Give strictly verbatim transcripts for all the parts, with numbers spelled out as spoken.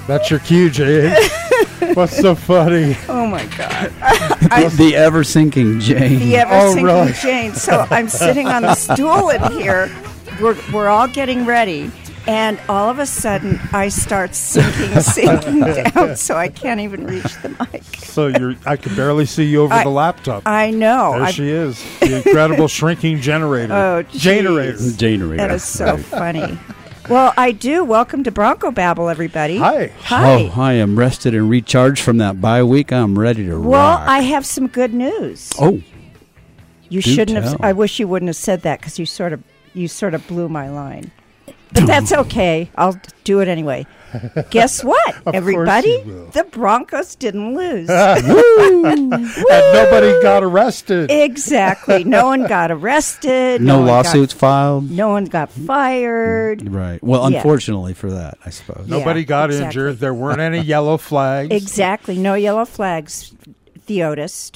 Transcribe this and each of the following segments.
That's your cue, Jane. What's so funny? Oh, my God. I, the ever-sinking Jane. The ever-sinking oh, really? Jane. So I'm sitting on the stool in here. We're, we're all getting ready. And all of a sudden, I start sinking, sinking down, so I can't even reach the mic. So you're, I can barely see you over I, the laptop. I know. There I've, she is, the incredible shrinking generator. Oh, generator. Generator. That is so funny. Well, I do. Welcome to Bronco Babble, everybody. Hi. Hi. Oh, I am rested and recharged from that bye week. I'm ready to well, rock. I have some good news. Oh. You do shouldn't tell. have. I wish you wouldn't have said that because you sort of, you sort of blew my line. But that's okay. I'll do it anyway. Guess what, Of everybody? course you will. The Broncos didn't lose. Woo! And nobody got arrested. Exactly. No one got arrested. No one got- lawsuits filed. no one got fired. Right. Well, Yeah. unfortunately for that, I suppose. No. Nobody Yeah, got exactly. injured. There weren't any yellow flags. Exactly. No yellow flags, Theodist.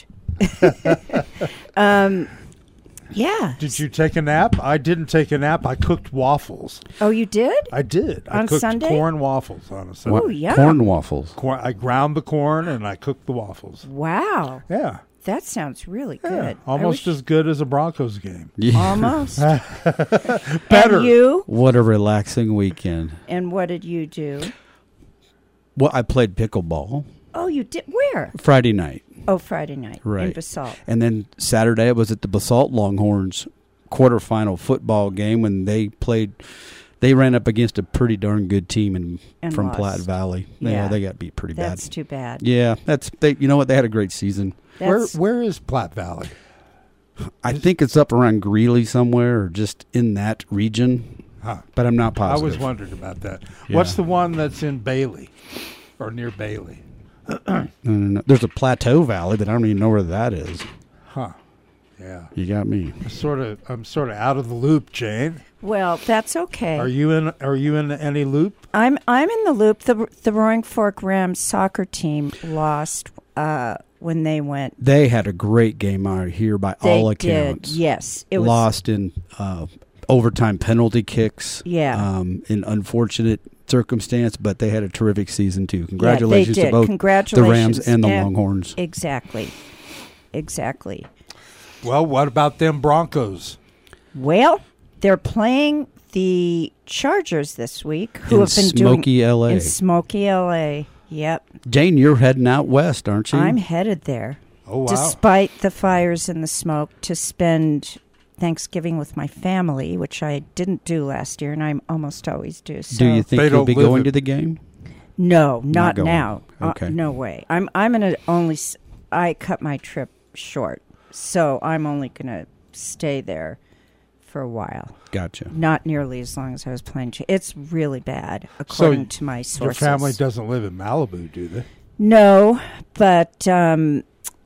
um, yeah. Did you take a nap? I didn't take a nap. I cooked waffles. Oh, you did? I did. I On cooked Sunday? corn waffles on a Sunday. Oh, yeah. Corn waffles. Corn, I ground the corn and I cooked the waffles. Wow. Yeah. That sounds really Yeah. good. I Almost wish- as good as a Broncos game. Yeah. Almost. Better. And you? What a relaxing weekend. And what did you do? Well, I played pickleball Oh, you did? Where? Friday night. Oh, Friday night in Right. Basalt. And then Saturday I was at the Basalt Longhorns quarterfinal football game when they played. They ran up against a pretty darn good team in, And from lost. Platte Valley. Yeah. Yeah, they got beat pretty That's bad. too bad. Yeah, that's they. You know what? They had a great season. Where That's, Where is Platte Valley? I think it's up around Greeley somewhere, or just in that region. Huh. But I'm not I positive. was wondering about that. Yeah. What's the one that's in Bailey or near Bailey? No, no, no. There's a Plateau Valley, but I don't even know where that is. Huh. Yeah. You got me. I'm sort of I'm sort of out of the loop, Jane. well, that's okay. Are you in are you in any loop? I'm I'm in the loop. The the Roaring Fork Rams soccer team lost uh, when they went. They had a great game out here by They all did. accounts. Yes, it was. Lost in uh, overtime penalty kicks. Yeah. Um, in unfortunate circumstance, but they had a terrific season too. Congratulations yeah, they to did. both Congratulations. the Rams and the Longhorns. Exactly. Exactly. Well, what about them Broncos? Well, they're playing the Chargers this week, who In have been Smoky, doing L A. in Smoky, L A. Yep, Jane, you're heading out west, aren't you? I'm headed there. Oh wow. Despite the fires and the smoke, to spend Thanksgiving with my family, which I didn't do last year, and I almost always do. So. Do you think They you'll don't be live going it. to the game? No, Not not, going. now. Okay. Uh, no way. I'm I'm gonna only. s- I cut my trip short, so I'm only gonna stay there for a while. Gotcha. Not nearly as long as I was planning to. It's really bad, according to my Your sources. family doesn't live in Malibu, do they? No, but um,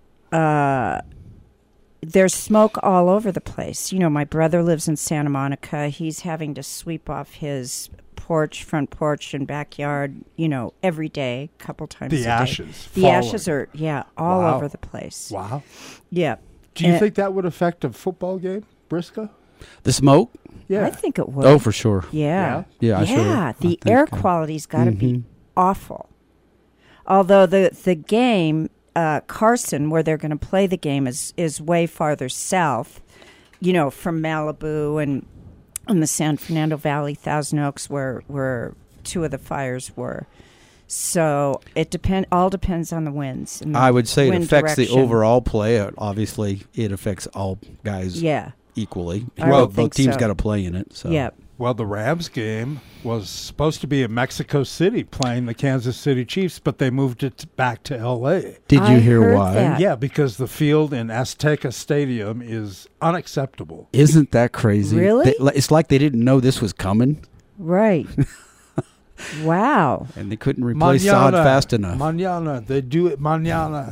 uh, there's smoke all over the place. You know, my brother lives in Santa Monica. He's having to sweep off his porch, front porch, and backyard, you know, every day, a couple times a The day. ashes. The falling. ashes are, yeah, all Wow. over the place. Wow. Yeah. Do you Uh, think that would affect a football game, Briscoe? The smoke? Yeah. I think it would. Oh, for sure. Yeah. Yeah, I sure- Yeah, I the think, air uh, quality's got to mhm. be awful. Although the the game, uh, Carson, where they're going to play the game, is is way farther south, you know, from Malibu and, and the San Fernando Valley, Thousand Oaks, where where two of the fires were. So it depend all depends on the winds. And the I would say it wind affects direction. the overall play. Uh, Obviously, it affects all guys Yeah. equally. I well, would both think teams so. got to play in it. So. Yep. Well, the Rams game was supposed to be in Mexico City playing the Kansas City Chiefs, but they moved it back to L A. Did you I hear heard why? that. Yeah, because the field in Azteca Stadium is unacceptable. Isn't that crazy? Really? They- it's like they didn't know this was coming, Right. Wow. and they couldn't replace sod fast enough. Mañana. They do it mañana.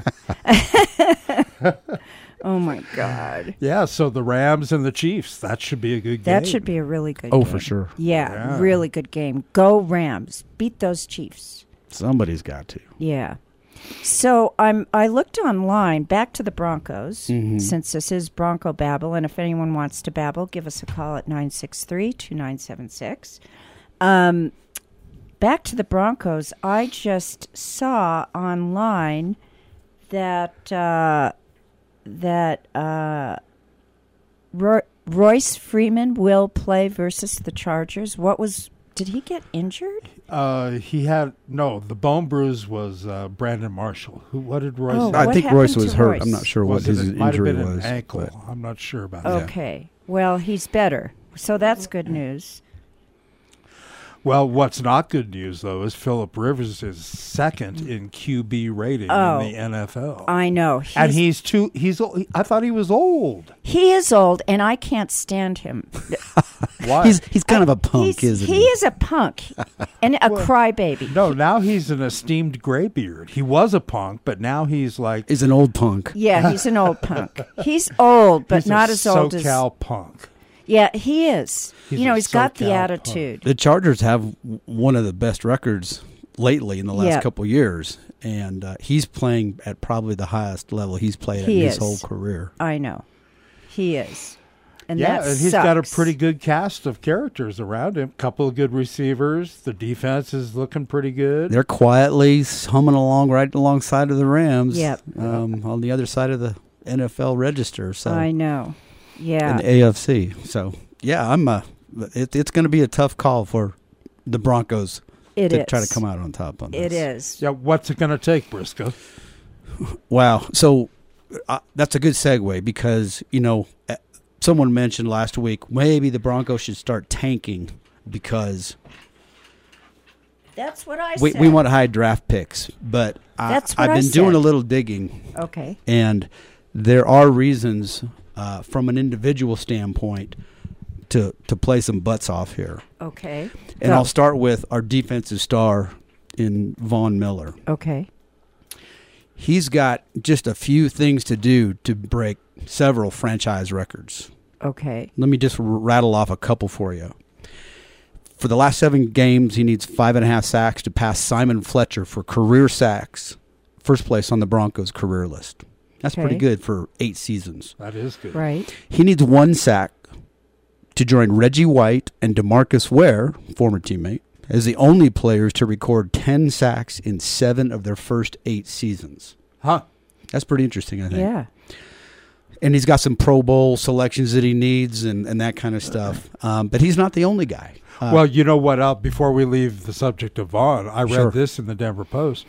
Oh my God. Yeah, so the Rams and the Chiefs, that should be a good game. That should be a really good Oh, game. for sure. Yeah, Yeah. really good game. Go Rams. Beat those Chiefs. Somebody's got to. Yeah. So I'm. I looked online, back to the Broncos, Mhm. since this is Bronco Babble, and if anyone wants to babble, give us a call at nine six three, two nine seven six. Um, back to the Broncos. I just saw online that uh, that uh, Roy- Royce Freeman will play versus the Chargers. What was? Did he get injured? Uh, he had no. The bone bruise was uh, Brandon Marshall. Who? What did Royce? Oh, have? I what think happened Royce to was hurt. Royce? I'm not sure what Was it- his it might have injury been was. an ankle. but- I'm not sure about that. Okay. Well, he's better. So that's good news. Well, what's not good news though is Phillip Rivers is second in Q B rating Oh. in the N F L, I know. He's, and he's too. He's. o- I thought he was old. he is old, and I can't stand him. Why? He's he's kind of a punk, He's- isn't he he? is a punk and a crybaby. no, now he's an esteemed graybeard. He was a punk, but now he's like He's an old punk. Yeah, he's an old punk. He's old, but he's not a as old as. SoCal punk. Yeah, he is. He's you know, a he's got the SoCal attitude. The Chargers have w- one of the best records lately in the last Yeah. couple of years, and uh, he's playing at probably the highest level he's played He in his is. whole career. I know. He is. And yeah, that and he's got a sucks. pretty good cast of characters around him. Couple of good receivers. The defense is looking pretty good. They're quietly humming along right alongside of the Rams. Yep. Um, on the other side of the N F L register. So I know. in Yeah. the A F C. So yeah, I'm. Uh, it, it's going to be a tough call for the Broncos It to is. try to come out on top on this. It is. Yeah, what's it going to take, Briscoe? Wow. So uh, that's a good segue because, you know, uh, someone mentioned last week maybe the Broncos should start tanking because That's what I we, said. we want high draft picks. But I, That's what I've I been doing said. a little digging, Okay. and there are reasons uh, from an individual standpoint to, to play some butts off here. Okay. And Go. I'll start with our defensive star in Von Miller. Okay. He's got just a few things to do to break several franchise records. Okay. Let me just r- rattle off a couple for you. For the last seven games, he needs five and a half sacks to pass Simon Fletcher for career sacks, first place on the Broncos' career list. That's Okay. pretty good for eight seasons. That is good. Right. He needs one sack to join Reggie White and DeMarcus Ware, former teammate, as the only players to record ten sacks in seven of their first eight seasons. Huh? That's pretty interesting, I think. Yeah. And he's got some Pro Bowl selections that he needs and, and that kind of stuff. Um, but he's not the only guy. Uh, Well, you know what? Uh, before we leave the subject of Vaughn, I read Sure. this in the Denver Post.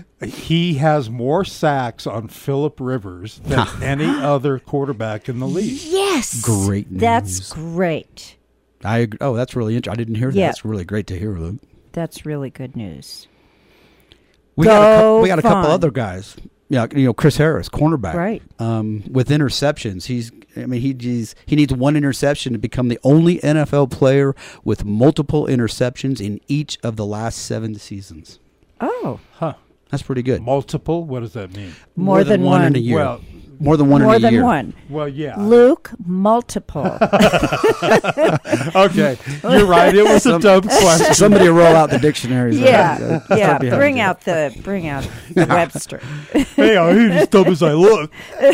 He has more sacks on Phillip Rivers than any other quarterback in the league. Yes. Great news. That's great. I ag- oh, that's really interesting. I didn't hear that. Yeah. That's really great to hear, Luke. That's really good news. We got a, Go cou- we got a couple Vaughn. other guys. Yeah, you know, Chris Harris, cornerback. Right. Um, with interceptions, he's. I mean, he he's, he needs one interception to become the only N F L player with multiple interceptions in each of the last seven seasons. Oh. Huh? That's pretty good. Multiple? What does that mean? More, than, one. in a year. Well, more than one More in a than year. one. well, yeah. Luke, multiple. Okay, you're right. It was a dumb question. Somebody roll out the dictionaries. yeah. Uh, yeah. start behind Bring you. out the bring out the Webster. Hey, I ain't as dumb as I look.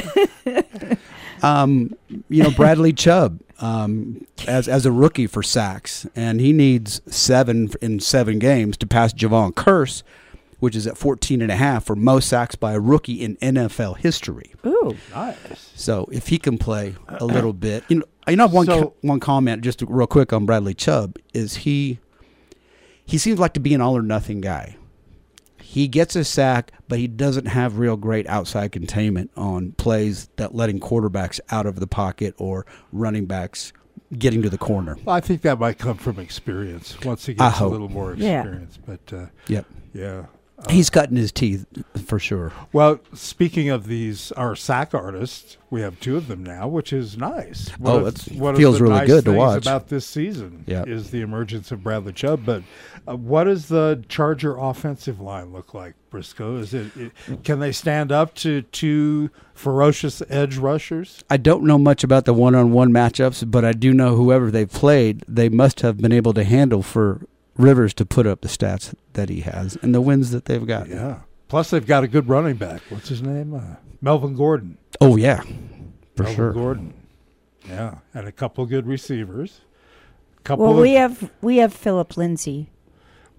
Um, you know, Bradley Chubb um, as as a rookie for sacks, and he needs seven in seven games to pass Javon Curse, which is at fourteen and a half for most sacks by a rookie in N F L history. Ooh. Nice. So if he can play a little bit, you know, you know, one So- co- one comment just real quick on Bradley Chubb is he he seems like to be an all or nothing guy. He gets a sack, but he doesn't have real great outside containment on plays that letting quarterbacks out of the pocket or running backs getting to the corner. Well, I think that might come from experience. Once he I gets a hope. little more Yeah. experience, but uh, Yep. yeah. Uh, He's cutting his teeth for sure. Well, speaking of these, our sack artists, we have two of them now, which is nice. One Oh, of- it's- one of feels the really nice good to things watch. about this season Yeah. is the emergence of Bradley Chubb. But uh, what does the Charger offensive line look like, Briscoe? Is it, it can they stand up to two ferocious edge rushers? I don't know much about the one-on-one matchups, but I do know whoever they've played, they must have been able to handle for Rivers to put up the stats that he has and the wins that they've got. Yeah. Plus, they've got a good running back. What's his name? Uh, Melvin Gordon. Oh, yeah, for Melvin sure. Gordon. Yeah, and a couple good receivers. Couple Well, of, we have we have Philip Lindsay.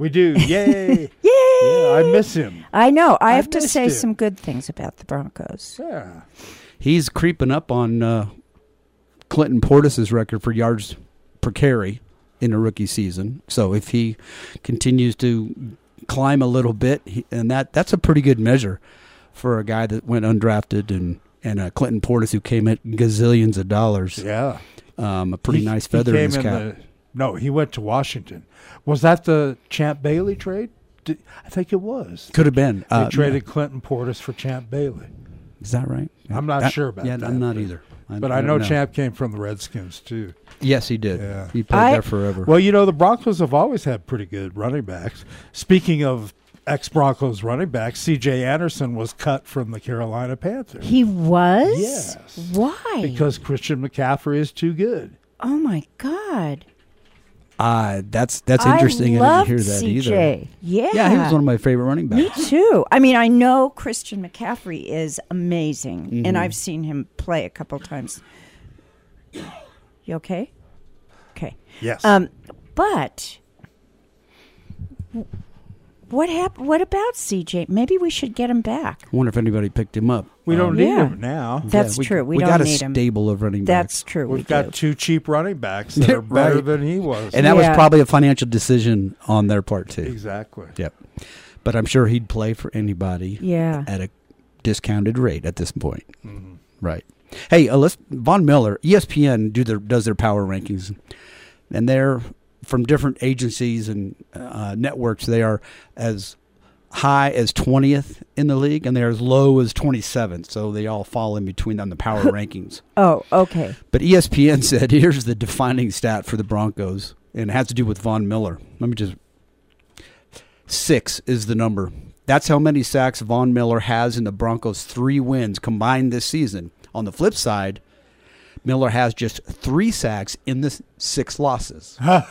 We do. Yay. Yay! Yeah, I miss him. I know. I, I have to missed say it. some good things about the Broncos. Yeah. He's creeping up on uh, Clinton Portis's record for yards per carry in a rookie season. So if he continues to climb a little bit, he, and that that's a pretty good measure for a guy that went undrafted, and and uh, Clinton Portis, who came at gazillions of dollars. Yeah. Um, a pretty He- nice he feather in came his cap. the- no, he went to Washington. Was that the Champ Bailey trade? Did, I think it was. Could have been. They Uh, traded Clinton Portis for Champ Bailey. Is that right? I'm not That- sure about yeah, that, I'm not but- either. But I, don't know, Champ came from the Redskins, too. Yes, he did. Yeah. He played I- there forever. Well, you know, the Broncos have always had pretty good running backs. Speaking of ex-Broncos running backs, C J Anderson was cut from the Carolina Panthers He was? Yes. Why? because Christian McCaffrey is too good. oh, my God. Uh, that's that's interesting. I I, loved didn't hear that C J. either. Yeah. Yeah, he was one of my favorite running Me backs. too. I mean, I know Christian McCaffrey is amazing, Mhm. and I've seen him play a couple times. You okay? Okay. Yes. Um, but what happened? What about C J? Maybe we should get him back. I wonder if anybody picked him up. we don't Um, need yeah. him now. That's we, true. We, We don't got a need him. stable of running That's backs. true. We've we got do. two cheap running backs that are better Right. than he was. And that Yeah. was probably a financial decision on their part, too. exactly. Yep. But I'm sure he'd play for anybody Yeah. at a discounted rate at this point. Mhm. Right. Hey, uh, let's, Von Miller, E S P N do their does their power rankings, and they're from different agencies and uh, networks. They are as high as twentieth in the league, and they're as low as twenty-seventh. So they all fall in between on the power rankings. Oh, okay. But E S P N said, here's the defining stat for the Broncos, and it has to do with Von Miller. Let me just... Six is the number. That's how many sacks Von Miller has in the Broncos' three wins combined this season. On the flip side, Miller has just three sacks in the six losses. Oh,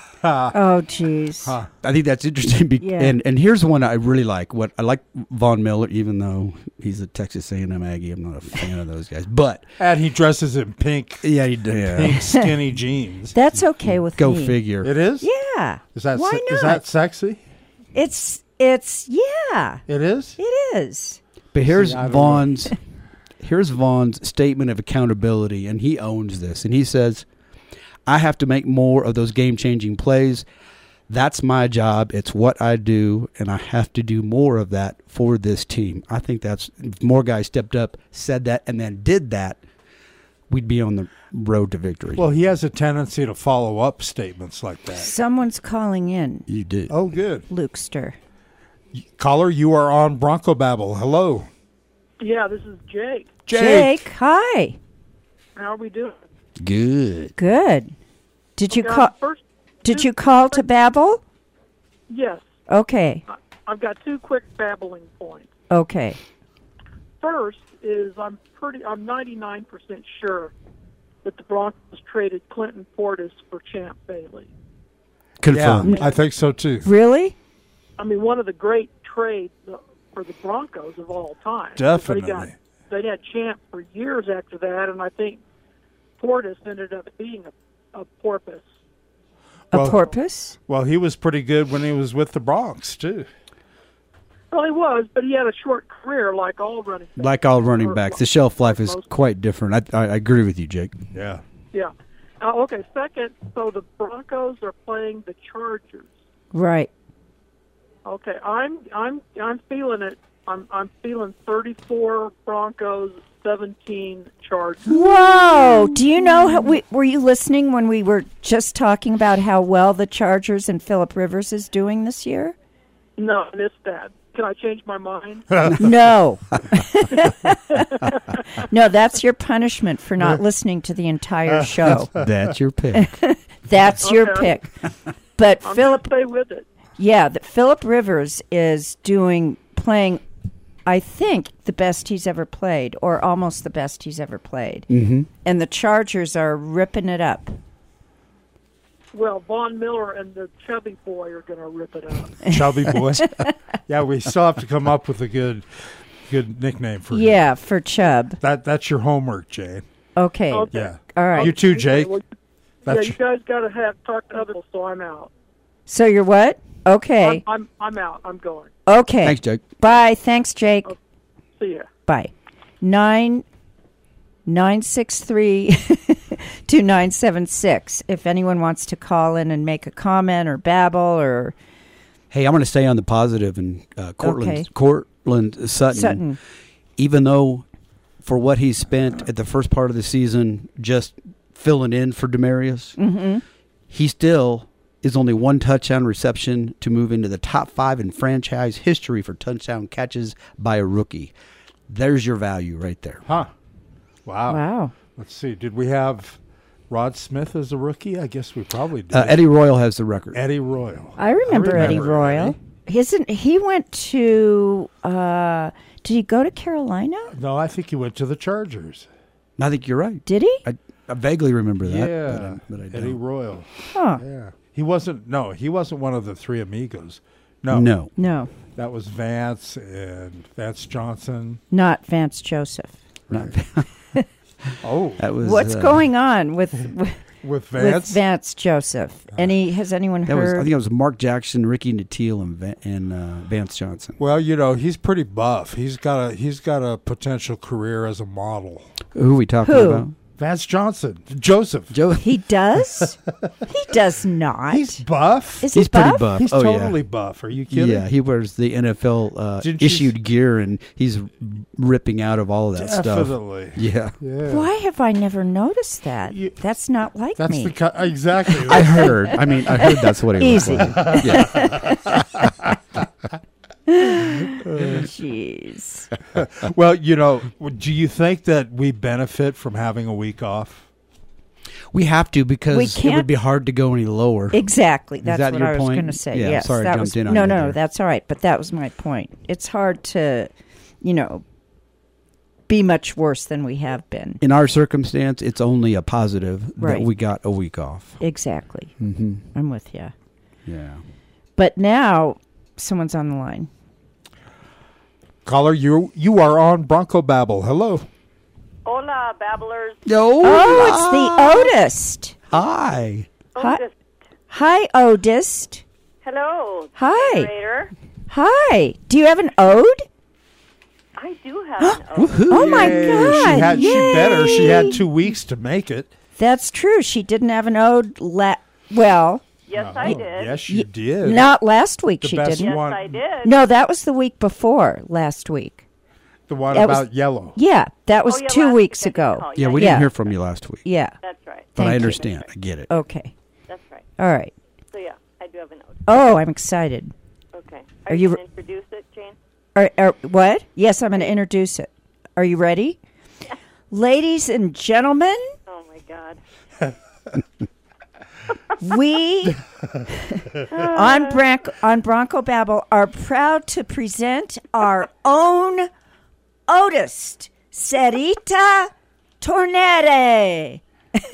jeez. Huh. I think that's interesting. Be- Yeah. And and here's one I really like. What I like Von Miller, even though he's a Texas A and M Aggie. I'm not a fan of those guys. But And he dresses in pink, yeah, he yeah. pink skinny jeans. That's okay with Go me. figure. It is? Yeah. Is that Why se- not? is that sexy? It's it's yeah. It is? It is. But here's See, I don't Vaughn's here's Vaughn's statement of accountability, and he owns this. And he says, I have to make more of those game-changing plays. That's my job. It's what I do, and I have to do more of that for this team. I think that's if more guys stepped up, said that, and then did that, we'd be on the road to victory. Well, he has a tendency to follow up statements like that. Someone's calling in, you did. Oh, good. Lukester. Caller, you are on Bronco Babble. Hello. Yeah, this is Jake. Jake, hi. How are we doing? Good. Good. Did you Okay, call? First, Did you call to babble? yes, Okay. I- I've got two quick babbling points. Okay. First is I'm pretty, I'm ninety-nine percent sure that the Broncos traded Clinton Portis for Champ Bailey. Confirmed. Yeah, I think so too. Really? I mean, one of the great trades uh, for the Broncos of all time. Definitely. They got, they had Champ for years after that, and I think Portis ended up being a, a porpoise. A Well- porpoise? Well, he was pretty good when he was with the Bronx too. Well, he was, but he had a short career like all running backs. Like all running Or- backs, the shelf life is most- quite different. I, I, I agree with you, Jake. Yeah. Yeah. Uh, okay, second, so the Broncos are playing the Chargers. Right. Okay, I'm I'm I'm feeling it. I'm I'm feeling thirty-four Broncos, seventeen Chargers. Whoa! Do you know how we were you listening when we were just talking about how well the Chargers and Phillip Rivers is doing this year? No, I missed that. Can I change my mind? No. No, that's your punishment for not listening to the entire show. That's your pick. That's your Okay. pick. But I'm Philip gonna stay with it. Yeah, that Phillip Rivers is doing playing, I think, the best he's ever played, or almost the best he's ever played. Mm-hmm. And the Chargers are ripping it up. Well, Von Miller and the chubby boy are going to rip it up. Chubby boy. Yeah, we still have to come up with a good good nickname for him. Yeah, for Chubb. That that's your homework, Jane. Okay. Okay. Yeah. All right. You too, Jake. Well, yeah, That's you guys got to have talk to other people, so I'm out. So you're what? Okay. I'm, I'm I'm out. I'm going. Okay. Thanks, Jake. Bye. Thanks, Jake. See ya. Bye. Nine nine six three two nine seven six. If anyone wants to call in and make a comment or babble or Hey, I'm going to stay on the positive, and uh, Cortland, Okay. Cortland Sutton, Sutton. even though for what he spent at the first part of the season just filling in for Demarius, Mm-hmm. he still is only one touchdown reception to move into the top five in franchise history for touchdown catches by a rookie. There's your value right there. Huh. Wow. Wow. Let's see. Did we have Rod Smith as a rookie? I guess we probably did. Uh, Eddie Royal has the record. Eddie Royal. I remember, I Eddie remember Royal. Eddie. Isn't he went to uh did he go to Carolina? No, I think he went to the Chargers. I think you're right. Did he? I, I vaguely remember that. yeah. but I, but I Eddie don't. Royal. Huh. Yeah. He wasn't, no, he wasn't one of the three amigos. No. No. No. That was Vance and Vance Johnson. Not Vance Joseph. Not, Oh, that was What's uh, going on with with, with Vance? with Vance Joseph? Any has anyone That was, I heard? think it was Mark Jackson, Ricky Natile, and, Va- and uh, Vance Johnson. Well, you know, he's pretty buff. He's got a he's got a potential career as a model. Who are we talking Who? about? Vance Johnson, Joseph. Joe. He does? He does not. He's buff. Is He's he pretty buff? buff. He's oh, totally yeah. buff. Are you kidding? Yeah, he wears the N F L uh, Didn't you issued s- gear, and he's ripping out of all of that stuff. Definitely. Yeah. Yeah. Why have I never noticed that? You- That's not like That's me. the ki- exactly. I heard. I mean, I heard that's what he Easy. was like. Yeah. Jeez. Well, you know, do you think that we benefit from having a week off? We have to because We it can't- would be hard to go any lower. Exactly. That's that what your I was point? going to say. Yeah, yes, sorry I that jumped was, in on no, you no, there. that's all right. But that was my point. It's hard to, you know, be much worse than we have been. In our circumstance, it's only a positive Right. that we got a week off. Exactly. Mm-hmm. I'm with you. Yeah. But now someone's on the line. Caller, you you are on Bronco Babble. Hello. Hola, babblers. No. Oh, it's the Otis. Hi. Hi. Otis. Hi, Otis. Hello. Hi. Narrator. Hi. Do you have an ode? I do have an ode. Woohoo. Oh, my Yay. God. She had she better. She Yay. had two weeks to make it. That's true. She didn't have an ode. La- well, Yes, I did. Yes, you did. not last week. The she best didn't. Yes, one. I did. No, that was the week before last week. The one That was- about yellow. Yeah, that was Oh, yeah, two last weeks week I didn't ago. call you. Yeah, we Yeah. didn't hear from you last week. Yeah. That's right. But Thank I you. understand. I get it. Okay. That's right. All right. So, yeah, I do have an ode. Oh, I'm excited. Okay. Are Are, you you re- going to introduce it, Jane? Are, are, what? Yes, I'm going to introduce it. Are you ready? Ladies and gentlemen, Oh, my God. we on, Bran- on Bronco Babble are proud to present our own Otis Cerita Tornere.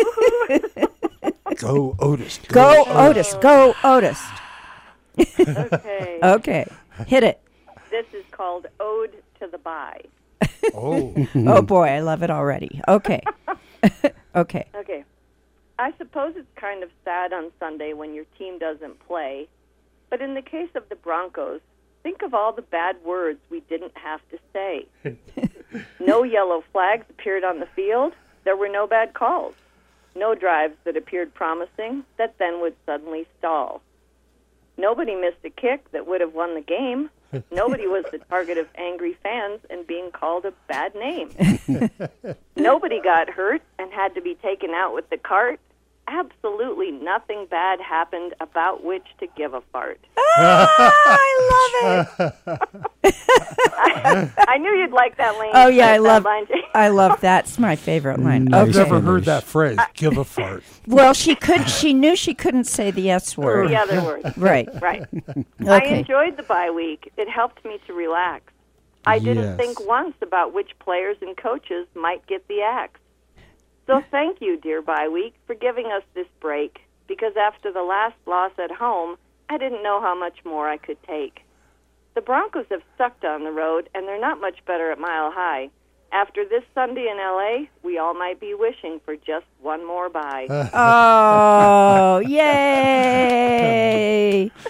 Go Otis. Go Otis. Go Otis. Okay. Okay. Hit it. This is called Ode to the Bye. Oh. Oh, boy. I love it already. Okay. Okay. Okay. I suppose it's kind of sad on Sunday when your team doesn't play, but in the case of the Broncos, think of all the bad words we didn't have to say. No yellow flags appeared on the field. There were no bad calls. No drives that appeared promising that then would suddenly stall. Nobody missed a kick that would have won the game. Nobody was the target of angry fans and being called a bad name. Nobody got hurt and had to be taken out with the cart. Absolutely nothing bad happened about which to give a fart. Ah, I love it. I, I knew you'd like that, Lane. Oh, yeah, I That love line, Jane. I love that's my favorite line. Nice. I've Okay. never heard that phrase. Give a fart. Well, she could. She knew she couldn't say the S word. The other word. Right. Right. I Okay. enjoyed the bye week. It helped me to relax. I didn't Yes. think once about which players and coaches might get the axe. So thank you, dear bye week, for giving us this break, because after the last loss at home, I didn't know how much more I could take. The Broncos have sucked on the road, and they're not much better at Mile High. After this Sunday in L A, we all might be wishing for just one more bye. Oh, yay!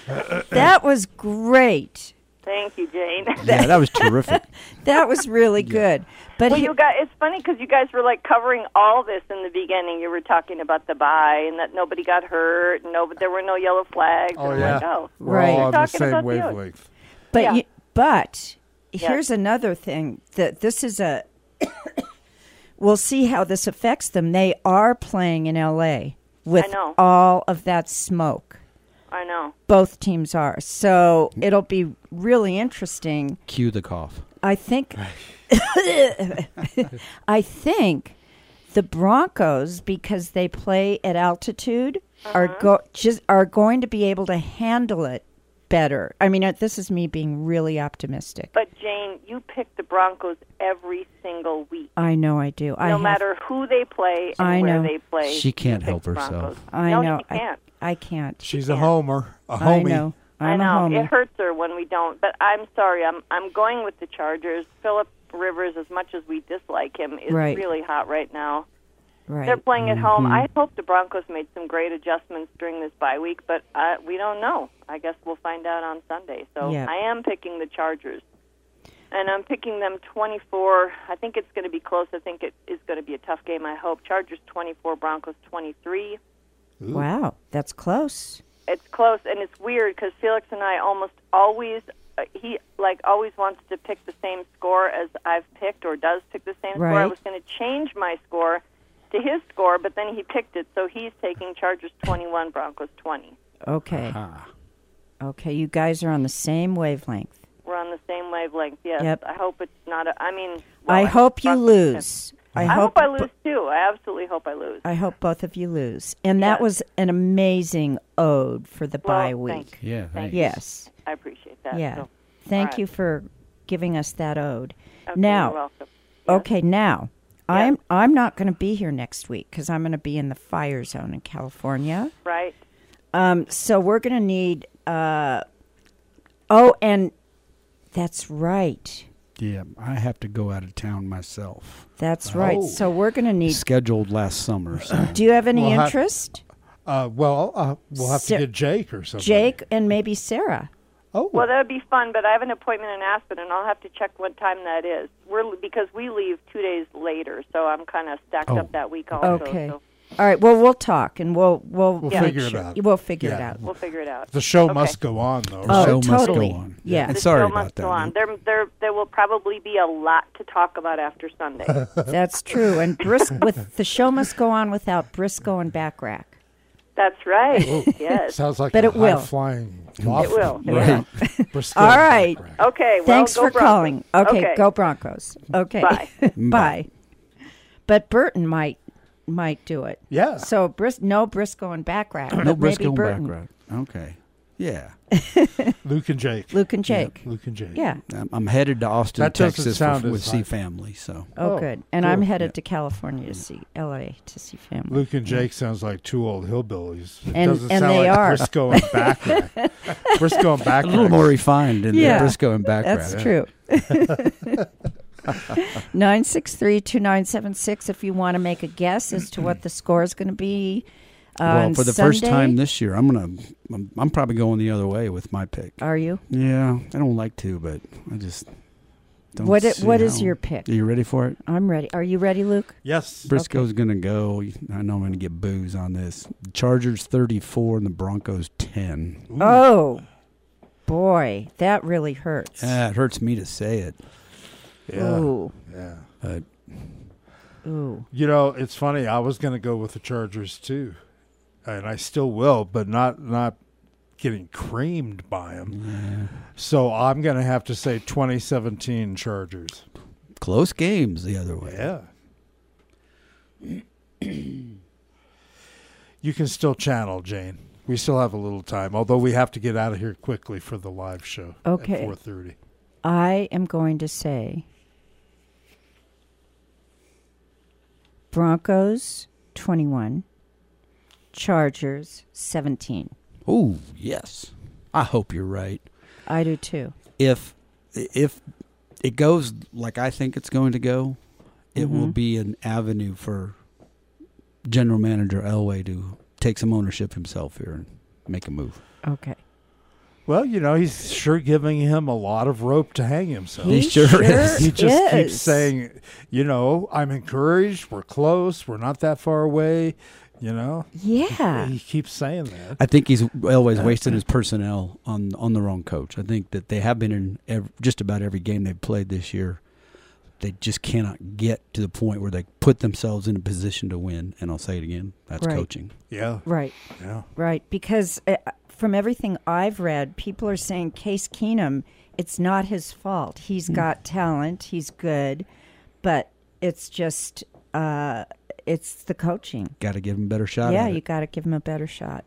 That was great. Thank you, Jane. Yeah, that was terrific. That was really good. But Well, he- you guys, it's funny because you guys were like covering all this in the beginning. You were talking about the bye and that nobody got hurt, and no, there were no yellow flags. Oh, and yeah. I'm like, oh, We're Right. all on the Talking same about the oath. wavelength. But Yeah. you, but Yes. here's another thing that this is a. We'll see how this affects them. They are playing in L A with I know. all of that smoke. I know. Both teams are, so it'll be really interesting. Cue the cough. I think. I think the Broncos, because they play at altitude, are go just are going to be able to handle it better. I mean, uh, this is me being really optimistic. But Jane, you pick the Broncos every single week. I know I do. I no have- matter who they play and I where know. they play. She can't you pick help the herself. Broncos. I no, know. she can't. I, I can't. She's a can't. homer, a I homie. know. I I'm know. a homie. It hurts her when we don't. But I'm sorry. I'm I'm going with the Chargers. Phillip Rivers, as much as we dislike him, is Right. really hot right now. Right. They're playing at home. Mhm. I hope the Broncos made some great adjustments during this bye week, but uh, we don't know. I guess we'll find out on Sunday. So Yeah. I am picking the Chargers. And I'm picking them twenty-four. I think it's going to be close. I think it is going to be a tough game, I hope. Chargers twenty-four, Broncos twenty-three. Wow, that's close. It's close, and it's weird because Felix and I almost always, uh, he like always wants to pick the same score as I've picked, or does pick the same score. I Right. was going to change my score to his score, but then he picked it, so he's taking Chargers twenty-one, Broncos twenty. Okay. Ah. Okay, you guys are on the same wavelength. We're on the same wavelength. Yes. Yep. I hope it's not a. I mean, well, I hope you Broncos lose. can- I, I hope hope I lose too. I absolutely hope I lose. I hope both of you lose. And that Yes. was an amazing ode for the Well, bye thank week. you. Yeah, Thank thanks. you. Yes. I appreciate that. Yeah. So, Thank all you right. for giving us that ode. okay, now, you're welcome. Yes. Okay, now I'm I'm not going to be here next week because I'm going to be in the fire zone in California. Right. Um, so we're going to need. Uh, oh, and that's right. Yeah, I have to go out of town myself. That's right. Oh. So we're going to need. Scheduled last summer. So. Do you have any Well, ha- interest, Uh, well, uh, we'll have Sa- to get Jake or something. Jake, and maybe Sarah? Oh, Well, that would be fun, but I have an appointment in Aspen, and I'll have to check what time that is. We're because we leave two days later, so I'm kind of stacked Oh. up that week also. Okay. So All right. Well, we'll talk and we'll we'll We'll make figure it sure- out. We'll figure it Yeah. out. we'll figure it out. the show Okay. must go on, though. Oh, show totally. must go on. Yeah. And The sorry show about must that. go on. man. There, there, there will probably be a lot to talk about after Sunday. That's true. And Bris- with the show must go on without Briscoe and Backrack. That's right. Yes. Sounds like But a it will. high-flying It law will. firm. Right. Briscoe All and right. Backrack. Okay. Well, Thanks go for Broncos. calling. Okay, Okay. go Broncos. Okay. Bye. Bye. But Burton might might do it. Yeah. So Bris- no Briscoe and Backrack. No but Briscoe maybe and Burton. background. Okay. Yeah. Luke and Jake. Luke and Jake. Luke and Jake. Yeah. I'm, I'm headed to Austin, That doesn't Texas sound for, as with high. C Family. So Oh, Oh, good. And cool. I'm headed Yeah. to California to see L A to see family. Luke and Jake sounds like two old hillbillies. It And- doesn't and sound they like are. Briscoe and Backrack. Briscoe and a little Backrack. more refined in Yeah. the Briscoe and background. That's true. nine six three, two nine seven six if you want to make a guess as to what the score is going to be uh, Well, on for the Sunday. first time this year, I'm gonna. I'm, I'm probably going the other way with my pick. Are you? Yeah, I don't like to, but I just don't. What i- see what is how- your pick? Are you ready for it? I'm ready. Are you ready, Luke? Yes. Briscoe's gonna go. I know I'm gonna get booze on this. Chargers thirty-four and the Broncos ten. Ooh. Oh, boy, that really hurts. Ah, it hurts me to say it, Yeah. Ooh, Yeah. but ooh. You know, it's funny. I was going to go with the Chargers too, and I still will, but not not getting creamed by them. yeah. So I'm going to have to say twenty seventeen Chargers. Close games the other way. Yeah. You can still channel, Jane. We still have a little time, although we have to get out of here quickly for the live show Okay. at four thirty. I am going to say Broncos twenty-one, Chargers seventeen. Oh yes, I hope you're right. I do too. If if it goes like I think it's going to go, it will Mhm. be an avenue for General Manager Elway to take some ownership himself here and make a move. Okay. Well, you know, he's sure giving him a lot of rope to hang himself. He sure is. He just is. keeps saying, you know, I'm encouraged. We're close. We're not that far away. You know, Yeah. he keeps saying that. I think he's always wasted his personnel on on the wrong coach. I think that they have been in every, just about every game they've played this year. They just cannot get to the point where they put themselves in a position to win. And I'll say it again, that's Right. coaching. Yeah, Right. yeah. Right. Because uh, from everything I've read, people are saying Case Keenum, it's not his fault. He's got talent. He's good. But it's just, uh, it's the coaching. Got to give him a better shot Yeah, at you it. got to give him a better shot.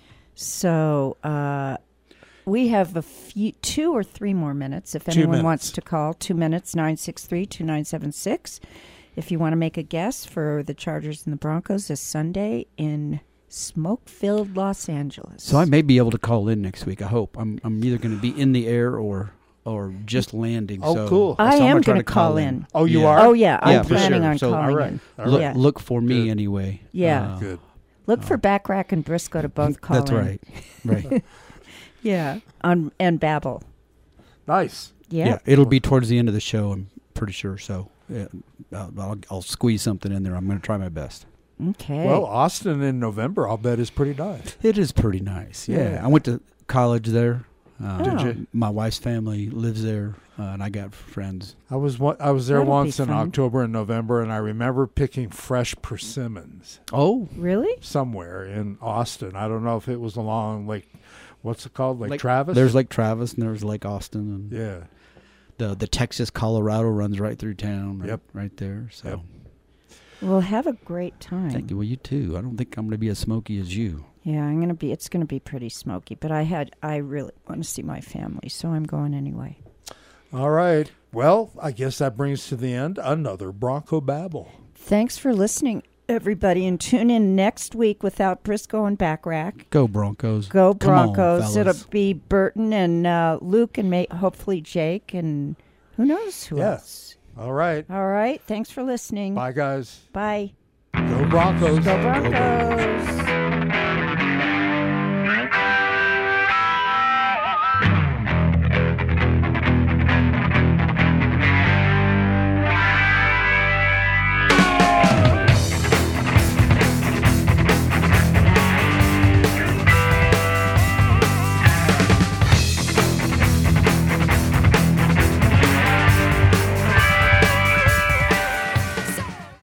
So uh, we have a few, two or three more minutes. If Two anyone minutes. wants to call, two minutes, nine six three, two nine seven six. If you want to make a guess for the Chargers and the Broncos this Sunday in smoke-filled Los Angeles. So I may be able to call in next week. I hope. I'm I'm either going to be in the air or or just landing. Oh, so, cool. so I I'm am gonna try going to call in. Oh, you Yeah. are? Oh, yeah. I'm Yeah, for planning sure. on So- calling all right. in. All Look, Yeah. look for me Good. anyway. Yeah. Uh, Good. Look for Backrack and Briscoe to both call That's in. right. Right. Yeah. On, and Babel. Nice. Yeah. Yeah, it'll be towards the end of the show. I'm pretty sure. So yeah, I'll, I'll, I'll squeeze something in there. I'm going to try my best. Okay. Well, Austin in November, I'll bet, is pretty nice. It is pretty nice. Yeah, Yeah. I went to college there. Uh, Did you? My wife's family lives there, uh, and I got friends. I was one, I was there That'll be once in fun. October and November, and I remember picking fresh persimmons Oh, Really? somewhere in Austin. I don't know if it was along Lake, what's it called, Lake, Lake- Travis? there's Lake Travis and there's Lake Austin, and yeah. the the Texas Colorado runs right through town. Right, Yep. right there. So Yep. Well, have a great time. thank you. Well, you too. I don't think I'm going to be as smoky as you. Yeah, I'm gonna be. It's gonna be pretty smoky, but I had. I really want to see my family, so I'm going anyway. All right. Well, I guess that brings to the end another Bronco Babble. Thanks for listening, everybody, and tune in next week without Briscoe and Backrack. Go Broncos. Go Come on, Broncos! fellas. It'll be Burton and uh, Luke and may- hopefully Jake and who knows who Yeah. else. All right. All right. Thanks for listening. Bye, guys. Bye. Go Broncos. Go Broncos.